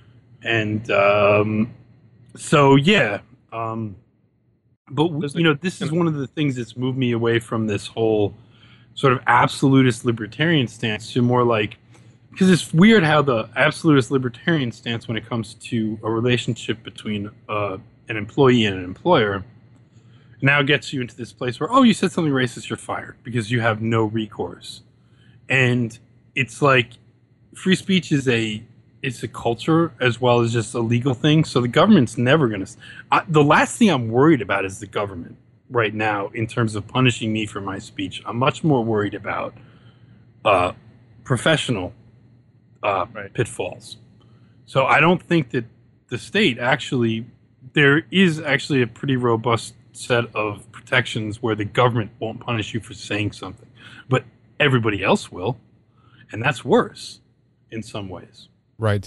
And um, so yeah, um, but w- There's you know, this is one of the things that's moved me away from this whole sort of absolutist libertarian stance to more like, because it's weird how the absolutist libertarian stance when it comes to a relationship between uh, an employee and an employer now gets you into this place where, oh, you said something racist, you're fired because you have no recourse. And it's like free speech is a it's a culture as well as just a legal thing. So the government's never going to. The last thing I'm worried about is the government right now in terms of punishing me for my speech. I'm much more worried about uh, professional uh, Right. pitfalls. So I don't think that the state actually, there is actually a pretty robust set of protections where the government won't punish you for saying something, but everybody else will, and that's worse in some ways. Right.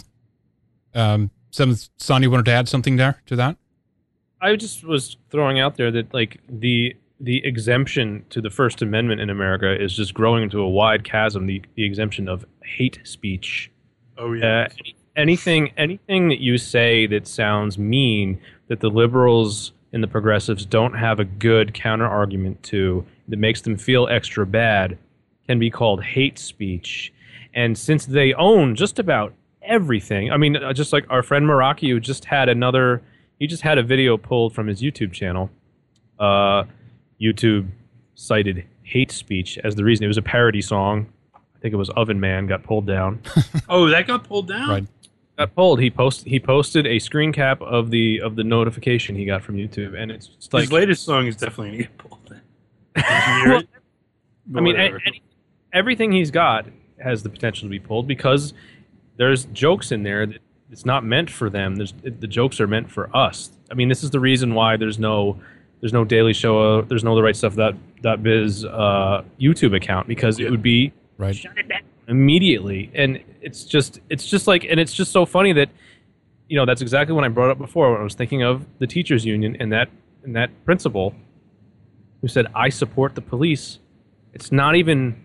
Um, some, Son, you wanted to add something there to that? I just was throwing out there that like the the exemption to the First Amendment in America is just growing into a wide chasm. The the exemption of hate speech. Oh yeah. Uh, anything anything that you say that sounds mean, that the liberals and the progressives don't have a good counter argument to, that makes them feel extra bad, can be called hate speech. And since they own just about everything, I mean, uh, just like our friend Meraki, who just had another, he just had a video pulled from his YouTube channel. Uh, YouTube cited hate speech as the reason. It was a parody song. I think it was Oven Man got pulled down. Oh, that got pulled down? Right. Got pulled. He post he posted a screen cap of the of the notification he got from YouTube, and it's just like, His latest song is definitely going to get pulled down. Did you hear it? I mean, a, Whatever. any, everything he's got has the potential to be pulled because there's jokes in there that it's not meant for them. There's the jokes are meant for us. I mean, this is the reason why there's no there's no Daily Show, uh, there's no The Right Stuff dot, dot biz uh, YouTube account, because it would be Right. shut it down immediately. And it's just it's just like, and it's just so funny that, you know, that's exactly what I brought up before when I was thinking of the teachers union and that and that principal who said, I support the police. It's not even.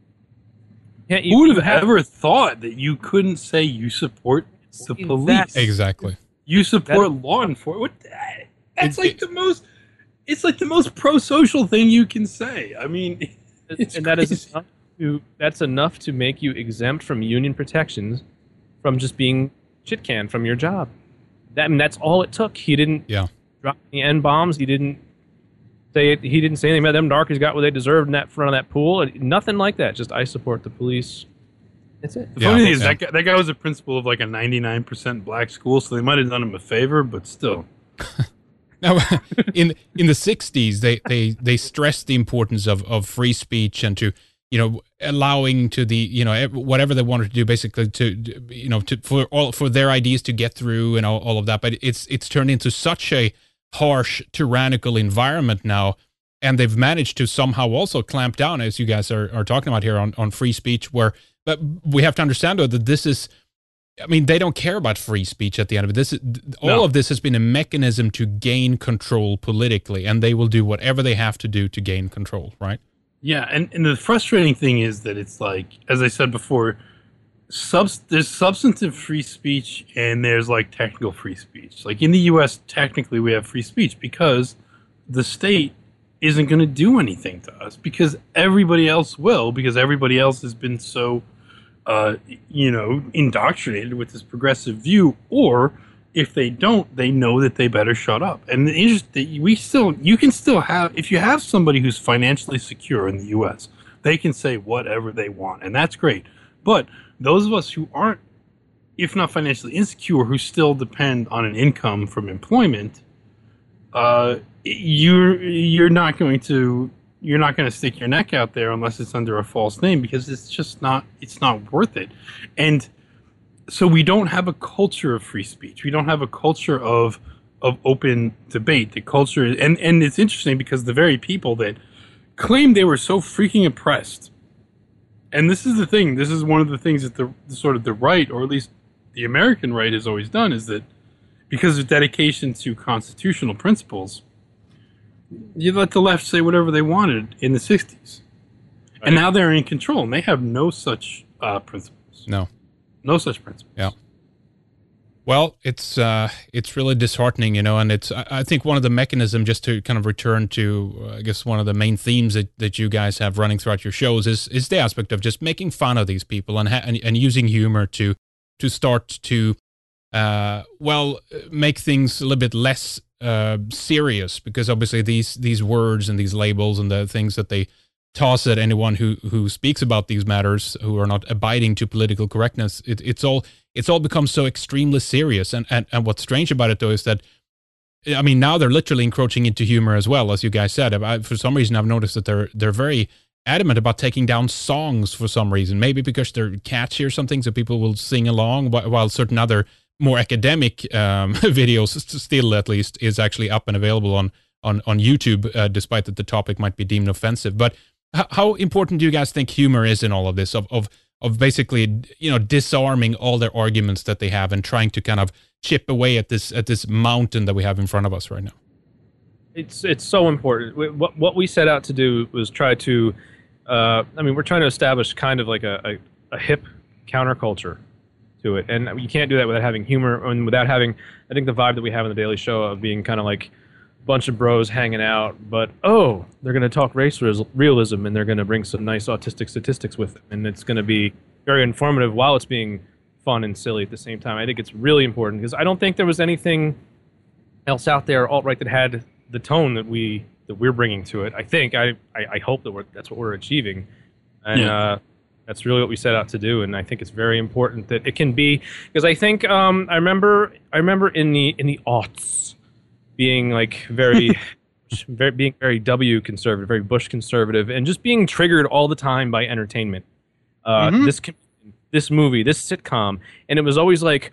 Can't you, Who would you have ever thought that you couldn't say you support the See, police? that's- Exactly. You support law enforcement. What the- That's It- like the most. It's like the most pro-social thing you can say. I mean, it's and that is crazy. enough to, that's enough to make you exempt from union protections, from just being shit canned from your job. That I mean, that's all it took. He didn't Yeah. drop any N bombs. He didn't say it, he didn't say anything about them darkies got what they deserved in that front of that pool. Nothing like that. Just I support the police. That's it. The funny Yeah, thing is yeah. that guy, that guy was a principal of like a ninety-nine percent black school, so they might have done him a favor, but still. Now, in in the sixties, they, they, they stressed the importance of, of free speech and to, you know, allowing to the, you know, ev- whatever they wanted to do, basically to, you know, to for all for their ideas to get through and all, all of that. But it's it's turned into such a harsh, tyrannical environment now, and they've managed to somehow also clamp down, as you guys are, are talking about here, on, on free speech. Where, but we have to understand though that this is. I mean, they don't care about free speech at the end of it. This is, all No. of this has been a mechanism to gain control politically, and they will do whatever they have to do to gain control, right? Yeah, and, and the frustrating thing is that it's like, as I said before, subs- there's substantive free speech and there's like technical free speech. Like in the U S, technically we have free speech because the state isn't going to do anything to us because everybody else will, because everybody else has been so, uh, you know, indoctrinated with this progressive view, or if they don't, they know that they better shut up. And the interest, we still, you can still have, if you have somebody who's financially secure in the U S, they can say whatever they want, and that's great. But those of us who aren't, if not financially insecure, who still depend on an income from employment, uh, you're you're not going to you're not going to stick your neck out there unless it's under a false name, because it's just not it's not worth it. And so we don't have a culture of free speech. We don't have a culture of of open debate. The culture, and and it's interesting because the very people that claimed they were so freaking oppressed, and this is the thing. This is one of the things that the, the sort of the right, or at least the American right, has always done, is that because of dedication to constitutional principles, you let the left say whatever they wanted in the sixties, right. And now they're in control, and they have no such uh, principles. No. No such principles. Yeah. Well, it's uh, it's really disheartening, you know, and it's I, I think one of the mechanisms, just to kind of return to, uh, I guess, one of the main themes that, that you guys have running throughout your shows is is the aspect of just making fun of these people and ha- and, and using humor to to start to, uh, well, make things a little bit less uh, serious, because obviously these these words and these labels and the things that they toss at anyone who who speaks about these matters, who are not abiding to political correctness, it, it's all it's all become so extremely serious. And, and and what's strange about it though is that, I mean, now they're literally encroaching into humor as well, as you guys said. I, for some reason, I've noticed that they're they're very adamant about taking down songs for some reason. Maybe because they're catchy or something, so people will sing along, while certain other more academic um, videos, still at least, is actually up and available on on on YouTube, uh, despite that the topic might be deemed offensive. But h- how important do you guys think humor is in all of this? Of of of basically, you know, disarming all their arguments that they have and trying to kind of chip away at this at this mountain that we have in front of us right now. It's it's so important. What what we set out to do was try to, uh, I mean, we're trying to establish kind of like a, a, a hip counterculture to it, and you can't do that without having humor and without having, I think, the vibe that we have in the Daily Show of being kind of like a bunch of bros hanging out, but oh, they're going to talk race realism and they're going to bring some nice autistic statistics with them, and it's going to be very informative while it's being fun and silly at the same time. I think it's really important because I don't think there was anything else out there alt-right that had the tone that we that we're bringing to it. I think I I, I hope that we're, that's what we're achieving, and yeah. uh, that's really what we set out to do. And I think it's very important that it can be, because I think um, I remember I remember in the in the aughts being like very. very being very W conservative, very Bush conservative, and just being triggered all the time by entertainment. Uh, mm-hmm. This this movie, this sitcom, and it was always like,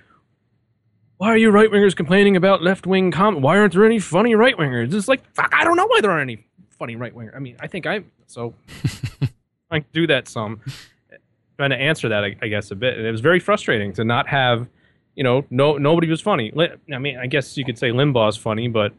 why are you right wingers complaining about left wing com? Why aren't there any funny right wingers? It's like, fuck, I don't know why there aren't any funny right wingers. I mean, I think I'm so trying to do that some, trying to answer that, I, I guess, a bit. And it was very frustrating to not have, you know, no nobody was funny. I mean, I guess you could say Limbaugh's funny, but.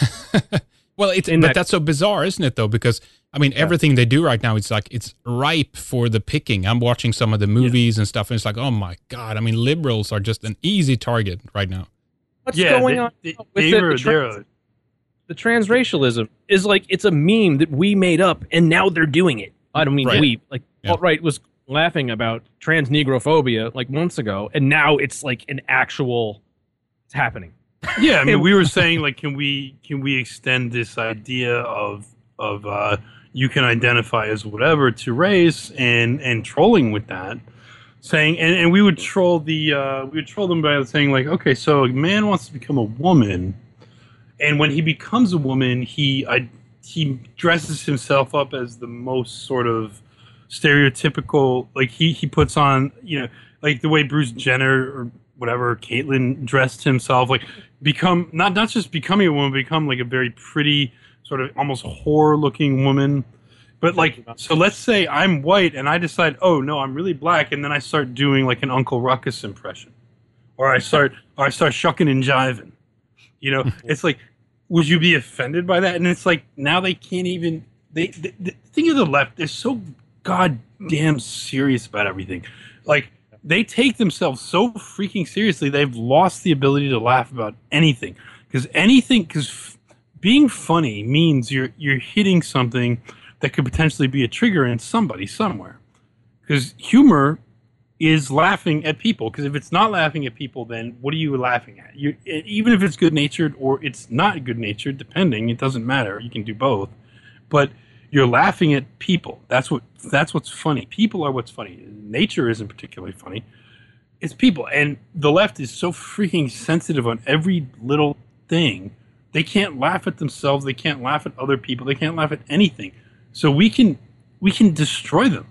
Well, it's but that, that's so bizarre, isn't it, though? Because, I mean, everything yeah. they do right now, it's like, it's ripe for the picking. I'm watching some of the movies yeah. and stuff, and it's like, oh my God. I mean, liberals are just an easy target right now. What's yeah, going they, on they, with they the, were, the, trans, the transracialism is like, it's a meme that we made up, and now they're doing it. I don't mean right. we. Like, yeah. alt-right was laughing about trans negrophobia like months ago, and now it's like an actual, it's happening. Yeah, I mean, we were saying, like, can we can we extend this idea of of uh, you can identify as whatever to race, and and trolling with that, saying, and, and we would troll the uh, we would troll them by saying, like, okay, so a man wants to become a woman, and when he becomes a woman, he I, he dresses himself up as the most sort of stereotypical, like he he puts on, you know, like the way Bruce Jenner or whatever Caitlyn dressed himself, like become not not just becoming a woman, become like a very pretty sort of almost whore looking woman. But like, so let's say I'm white and I decide, oh no, I'm really black, and then I start doing like an Uncle Ruckus impression, or I start or I start shucking and jiving. You know, it's like, would you be offended by that? And it's like, now they can't even. They the, the thing of the left is so goddamn serious about everything, like. They take themselves so freaking seriously, they've lost the ability to laugh about anything. Because anything, because f- being funny means you're you're hitting something that could potentially be a trigger in somebody somewhere. Because humor is laughing at people. Because if it's not laughing at people, then what are you laughing at? You, even if it's good-natured or it's not good-natured, depending, it doesn't matter. You can do both. But you're laughing at people. That's what. That's what's funny. People are what's funny. Nature isn't particularly funny. It's people. And the left is so freaking sensitive on every little thing. They can't laugh at themselves. They can't laugh at other people. They can't laugh at anything. So we can we can destroy them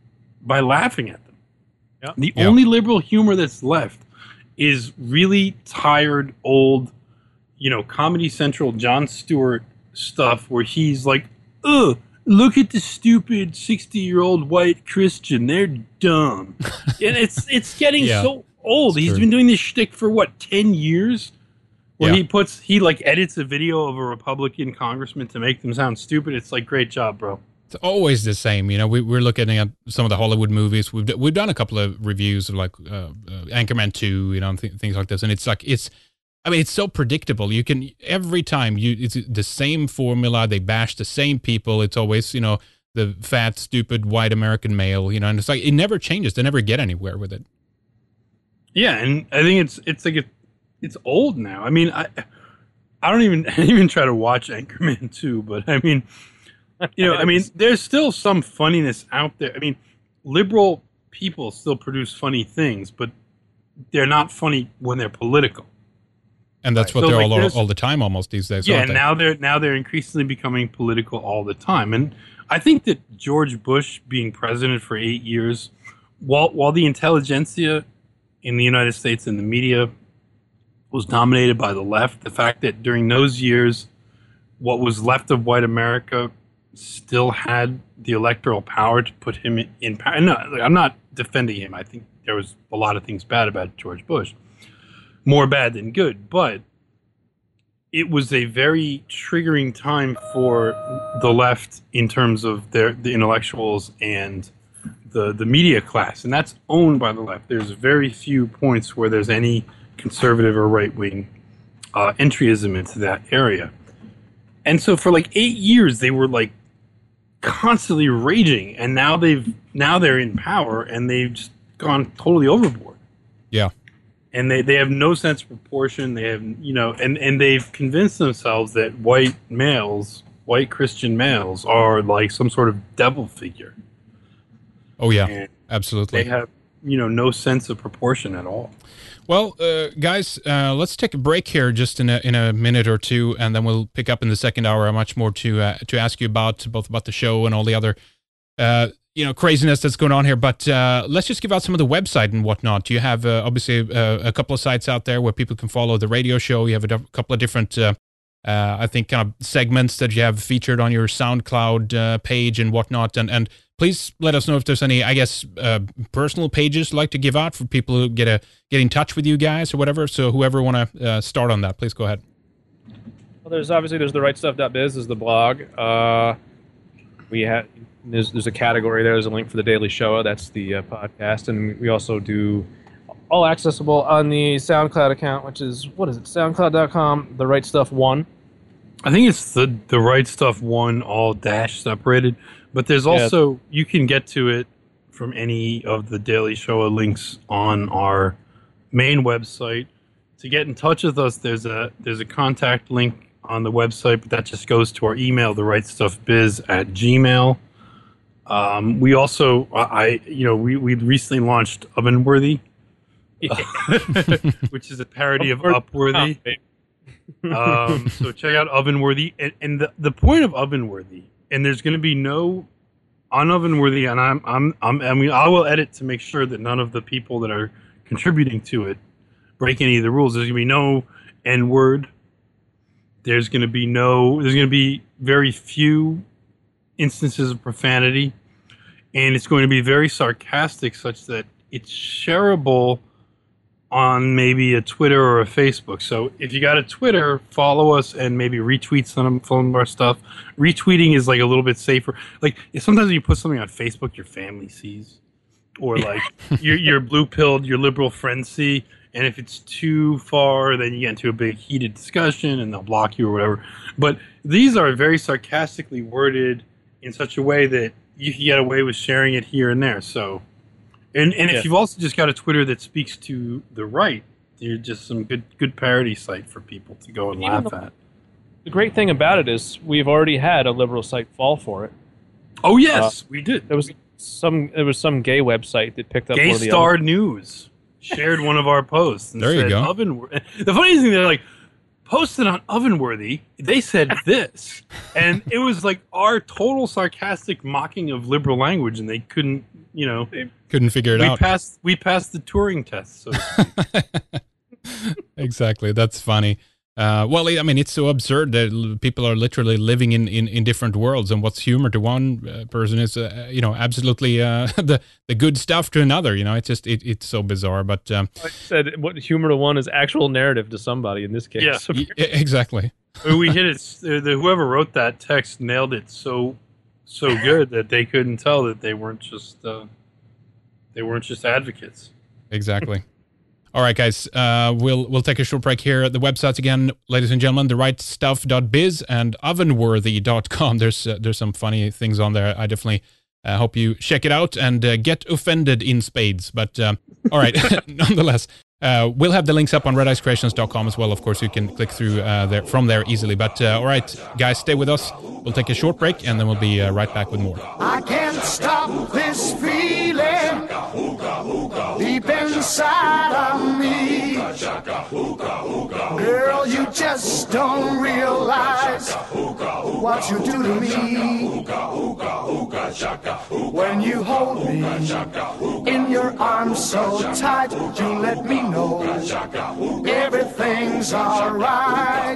by laughing at them. Yeah. The yeah. only liberal humor that's left is really tired, old, you know, Comedy Central Jon Stewart stuff where he's like, ugh. Look at the stupid sixty-year-old white Christian. They're dumb. And it's it's getting yeah, so old. He's true. been doing this shtick for, what, ten years? Where yeah. he puts, he, like, edits a video of a Republican congressman to make them sound stupid. It's like, great job, bro. It's always the same. You know, we, we're looking at some of the Hollywood movies. We've, we've done a couple of reviews of, like, uh, uh, Anchorman two, you know, th- things like this. And it's like, it's... I mean, it's so predictable. You can, every time, you it's the same formula. They bash the same people. It's always, you know, the fat, stupid, white American male, you know, and it's like, it never changes. They never get anywhere with it. Yeah, and I think it's it's like, it, it's old now. I mean, I I don't even, I didn't even try to watch Anchorman two, but I mean, you know, I mean, there's still some funniness out there. I mean, liberal people still produce funny things, but they're not funny when they're political. And that's right. what so they're like all all the time almost these days. Yeah, aren't they? now they're now they're increasingly becoming political all the time. And I think that George Bush being president for eight years, while while the intelligentsia in the United States and the media was dominated by the left, the fact that during those years, what was left of white America still had the electoral power to put him in, in power. No, I'm not defending him. I think there was a lot of things bad about George Bush, more bad than good, but it was a very triggering time for the left in terms of their the intellectuals and the the media class, and that's owned by the left. There's very few points where there's any conservative or right wing uh, entryism into that area, and so for like eight years they were like constantly raging, and now they've now they're in power and they've just gone totally overboard. Yeah. And they, they have no sense of proportion. They have, you know, and, and they've convinced themselves that white males, white Christian males, are like some sort of devil figure. Oh, yeah, and absolutely. They have, you know, no sense of proportion at all. Well, uh, guys, uh, let's take a break here just in a in a minute or two, and then we'll pick up in the second hour much more to uh, to ask you about, both about the show and all the other uh you know, craziness that's going on here, but uh, let's just give out some of the website and whatnot. You have uh, obviously uh, a couple of sites out there where people can follow the radio show. You have a d- couple of different, uh, uh, I think, kind of segments that you have featured on your SoundCloud uh, page and whatnot. And and please let us know if there's any, I guess, uh, personal pages you'd like to give out for people who get a get in touch with you guys or whatever. So whoever want to uh, start on that, please go ahead. Well, there's obviously there's the right stuff dot biz is the blog. Uh, we have. There's there's a category there. There's a link for the Daily Show. That's the uh, podcast, and we also do all accessible on the SoundCloud account, which is what is it? SoundCloud dot com. The Right Stuff One. I think it's the the Right Stuff One, all dash separated. But there's also yeah. you can get to it from any of the Daily Show links on our main website. To get in touch with us, there's a there's a contact link on the website, but that just goes to our email, the right stuff biz at gmail. Um, we also, I, you know, we, we recently launched Ovenworthy, yeah. which is a parody of Upworthy. um, so check out Ovenworthy. And, and the, the point of Ovenworthy, and there's going to be no, on Ovenworthy, and I'm, I'm, I'm, I mean, I will edit to make sure that none of the people that are contributing to it break any of the rules. There's going to be no N-word. There's going to be no, there's going to be very few instances of profanity, and it's going to be very sarcastic, such that it's shareable on maybe a Twitter or a Facebook. So if you got a Twitter, follow us and maybe retweet some, some of our stuff. Retweeting is like a little bit safer. Like sometimes when you put something on Facebook, your family sees, or like your your blue pilled, your liberal friends see. And if it's too far, then you get into a big heated discussion and they'll block you or whatever. But these are very sarcastically worded in such a way that you can get away with sharing it here and there. So, and, and if yeah. you've also just got a Twitter that speaks to the right, you're just some good good parody site for people to go and Even laugh the, at. The great thing about it is we've already had a liberal site fall for it. Oh yes, uh, we did. There was some there was some gay website that picked up Gay one of the Star other- News shared one of our posts. And there you said, go. Ovenworthy. The funny thing, they're like, posted on Ovenworthy, they said this. And it was like our total sarcastic mocking of liberal language, and they couldn't, you know. Couldn't figure it we out. Passed, we passed the Turing test. So exactly. That's funny. Uh, well, I mean, it's so absurd that people are literally living in, in, in different worlds, and what's humor to one uh, person is, uh, you know, absolutely uh, the the good stuff to another. You know, it's just it, it's so bizarre. But um, like I said, what humor to one is actual narrative to somebody in this case. Yeah, y- exactly. We hit it. The, the, whoever wrote that text nailed it so so good that they couldn't tell that they weren't just uh, they weren't just advocates. Exactly. All right, guys, uh, we'll we'll take a short break here. The websites again, ladies and gentlemen, the right stuff dot biz and ovenworthy dot com. There's uh, there's some funny things on there. I definitely uh, hope you check it out and uh, get offended in spades. But um, all right, nonetheless, uh, we'll have the links up on red ice creations dot com as well. Of course, you can click through uh, there from there easily. But uh, all right, guys, stay with us. We'll take a short break and then we'll be uh, right back with more. I can't stop this feeling deep inside of me. Girl, you just don't realize what you do to me. When you hold me in your arms so tight, you let me know everything's alright.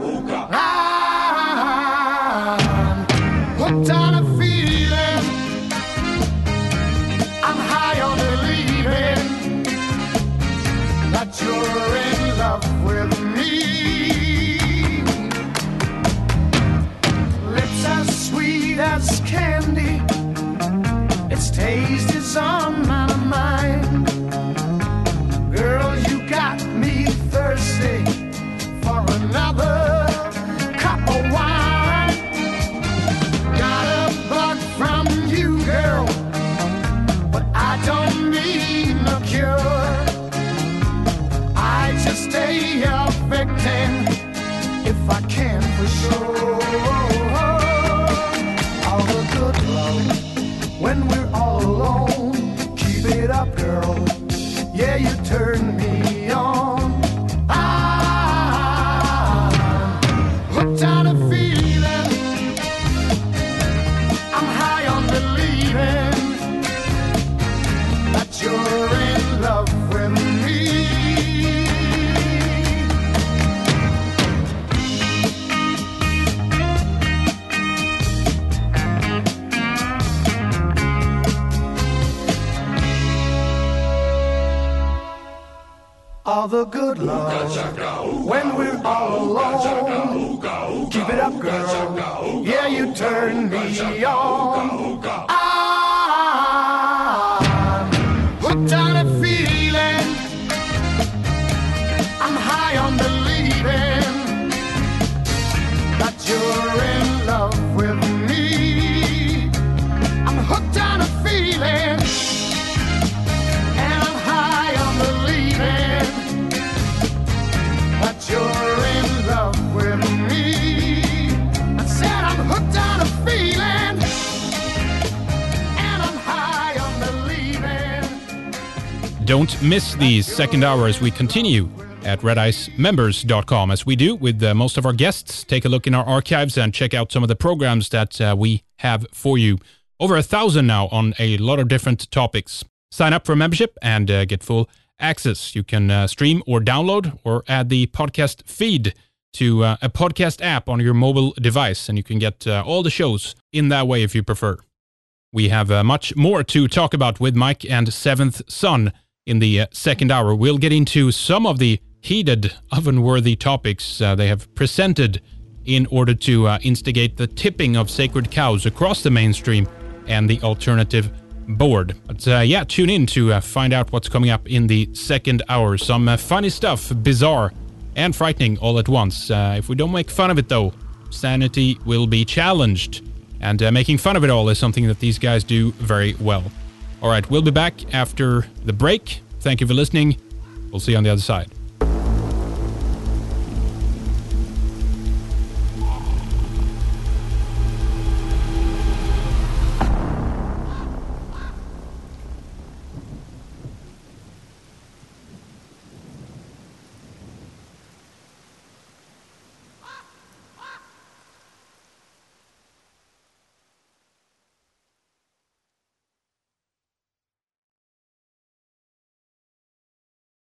I'm hooked on a feeling, I'm high on believing that you're in love with me. Lips as sweet as candy, its taste is on my mind. Girl, you got me thirsty for another cup of wine. Got a bug from you, girl, but I don't need no cure. I just stay a victim if I can for sure. All the good love when we're all alone. Keep it up, girl. Yeah, you turn me on. I'm hooked on a feeling, I'm high on believing that you're in love with me. All the good love when we're all alone. Keep it up, girl. Yeah, you turn me on. I'm hooked on a feeling, I'm high on believing that you're in love with me. I'm hooked on a feeling, and I'm high on believing that you're in love with me. I said I'm hooked on a feeling, and I'm high on believing. Don't miss the second hour as we continue at red ice members dot com. As we do with uh, most of our guests, take a look in our archives and check out some of the programs that uh, we have for you. Over a thousand now on a lot of different topics. Sign up for a membership and uh, get full access. You can uh, stream or download or add the podcast feed to uh, a podcast app on your mobile device, and you can get uh, all the shows in that way if you prefer. We have uh, much more to talk about with Mike and Seventh Son in the uh, second hour. We'll get into some of the heated, oven-worthy topics uh, they have presented in order to uh, instigate the tipping of sacred cows across the mainstream and the alternative board. But uh, yeah, tune in to uh, find out what's coming up in the second hour. Some uh, funny stuff, bizarre and frightening all at once. Uh, if we don't make fun of it though, sanity will be challenged. And uh, making fun of it all is something that these guys do very well. All right, we'll be back after the break. Thank you for listening. We'll see you on the other side.